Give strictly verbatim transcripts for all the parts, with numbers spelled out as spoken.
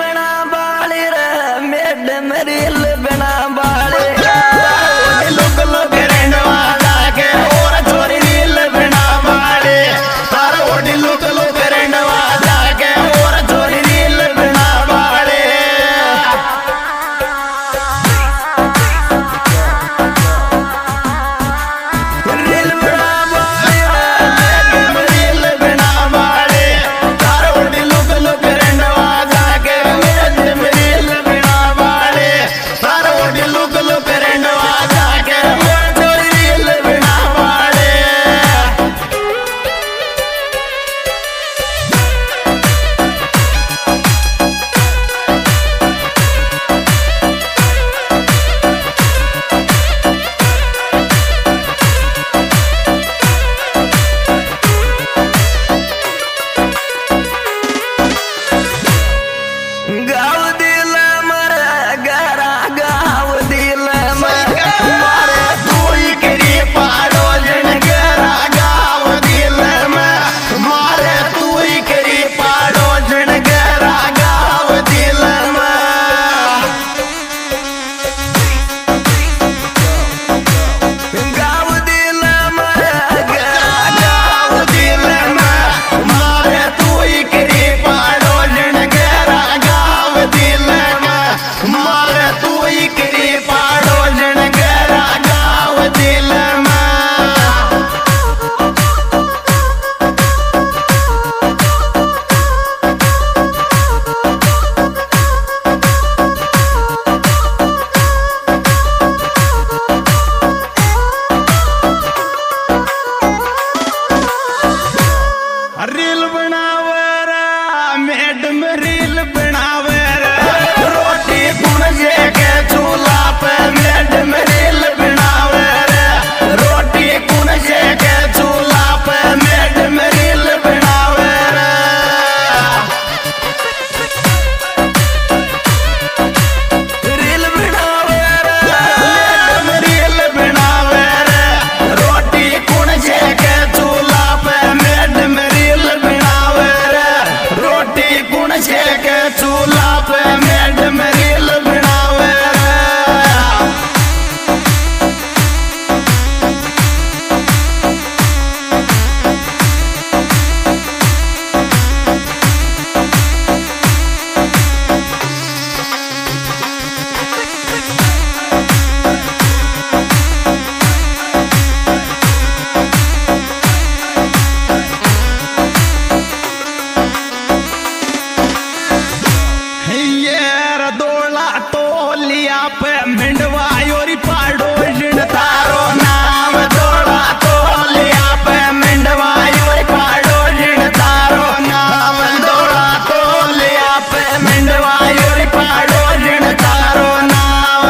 बना बाली रे मैडम रील बना बाली लोग लोग रेंडवा जाके और छोरी रील बना बाली तार ओडी लोग लोग रेंडवा जाके और छोरी रील बना बाली रील बना बाली मैडम रील बना बाली तार ओडी लोग लोग रेंडवा जाके मैडम रील बना बाली तार ओडी लोग लोग रेंडवा जाके और छोरी रील बना बाली गाव दिल मरा गरा गाव दिल मारे तोई करी पाड़ो जन गरा गाव दिल मारे तोई करी पाड़ो जन गरा गाव दिल गाव दिल मरा गरा गाव दिल मारे तोई करी पाड़ो जन गरा गाव दिल मारे तोई करी पाड़ो जन गरा गाव दिल रील बनावे रे मैडम रील बनावे रे रोटी कुण जे के चूल्हा पे मैडम रील बनावे रे रोटी कुण जे के चूल्हा पे मैडम रील बनावे रे रील बनावे रे मैडम रील बनावे रे रोटी कुण जे के चूल्हा पे मैडम रील बनावे रे रोटी कुण जे के चूल्हा पे मैडम रील बनावे रे ये दौड़ा टोलिया पे मिंडवा योरी पाड़ो जिन तारो नाम दौड़ा टोलिया पे मिंडवा योरी पाड़ो जिन तारो नाम दौड़ा टोलिया पे मिंडवा योरी पाड़ो जिन तारो नाम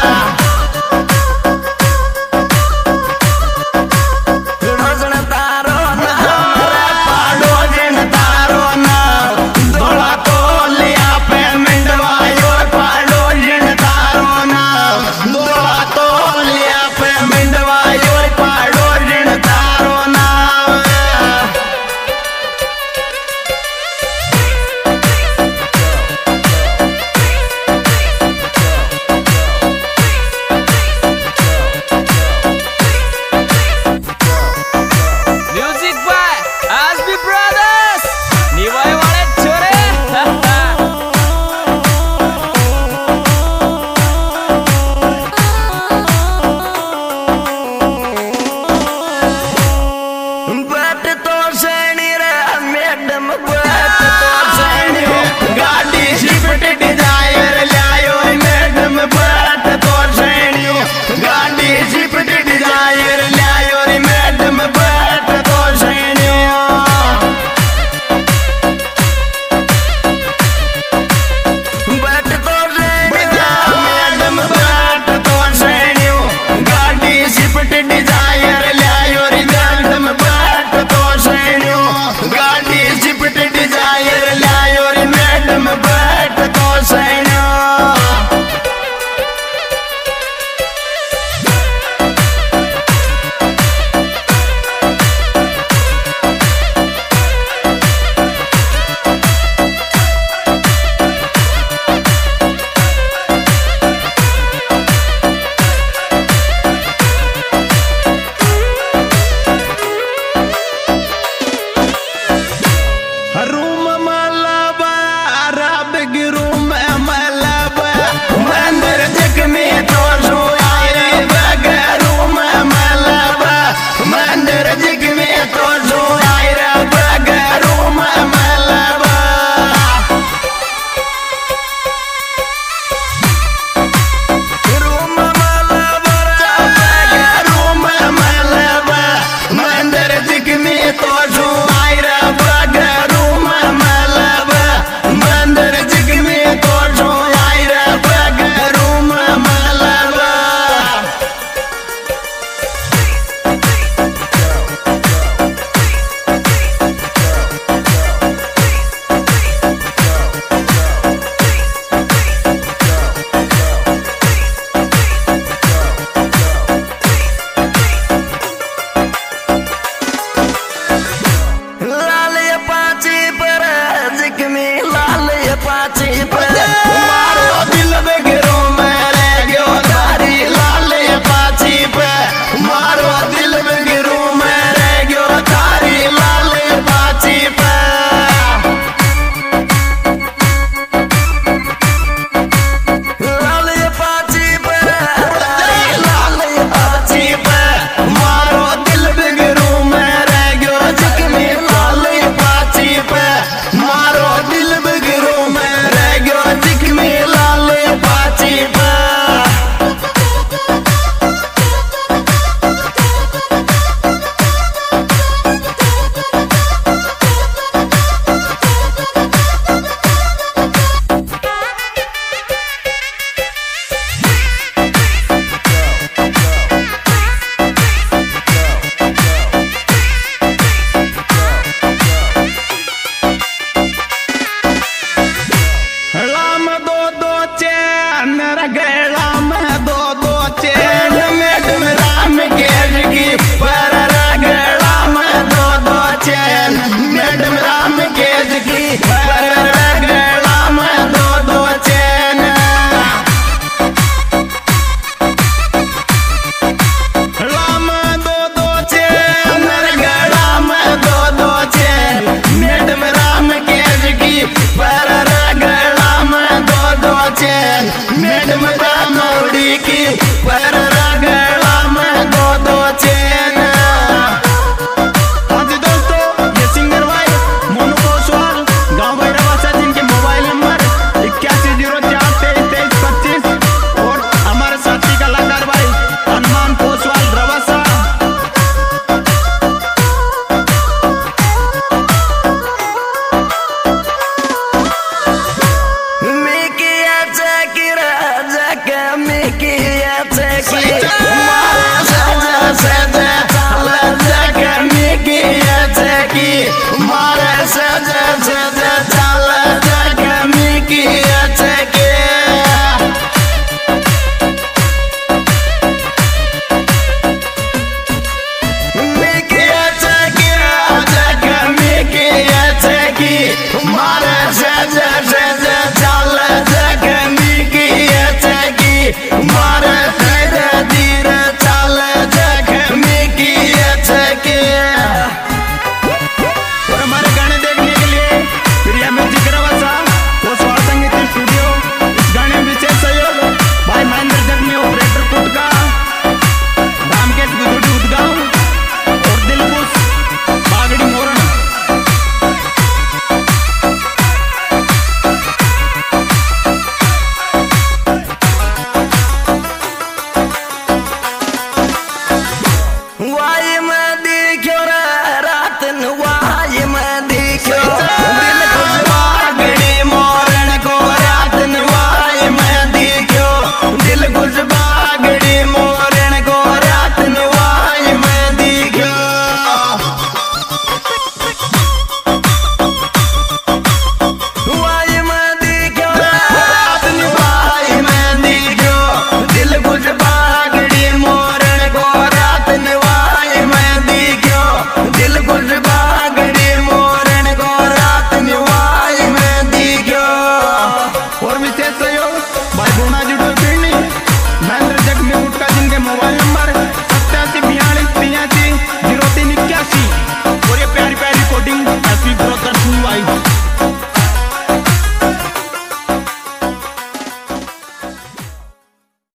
रोजन तारो नाम रे पाड़ो जिन तारो नाम दौड़ा टोलिया पे मिंडवा योर पाड़ो जिन तारो नाम दौड़ा टोलिया पे मिंडवा योर पाड़ो जिन तारो नाम दे